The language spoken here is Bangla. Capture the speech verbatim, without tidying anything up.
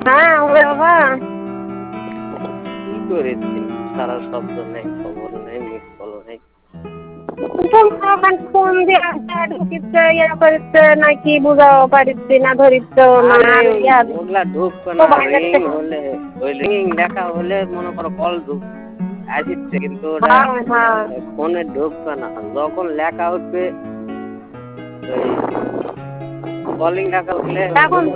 হ্যাঁ ওরে বাবা কি করেছি সারা শব্দ নেই খবর নেই মিস কল নেই ফোন দিয়ে ঢুকিচ্ছে ইয়া করিচ্ছে নাকি বুঝাও পারিচ্ছি না ধরিচ্ছ না ওগুলা ঢুকবে না রিং হলে ওই রিং লেখা হলে মনে করো কল ঢুক আসছে কিন্তু ওটা ফোনে ঢুকবে না যখন লেখা উঠবে কলিং লেখা উঠলে